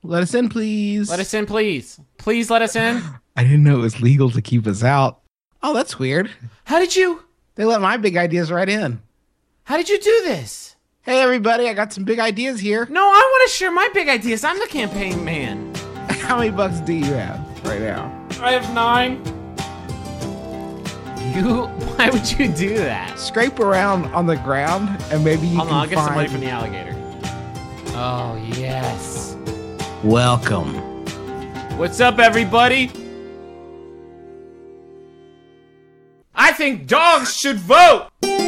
Let us in, please. Let us in, please. Please let us in. I didn't know it was legal to keep us out. Oh, that's weird. How did you They let my big ideas right in. do this? Hey, everybody, I got some big ideas here. No, I want to share my big ideas. I'm the campaign man. How many bucks do you have right now? I have 9. Why would you do that? Scrape around on the ground and maybe you Hold on, I'll can get some money find... from the alligator. Oh, yes. Welcome. What's up, everybody? I think dogs should vote!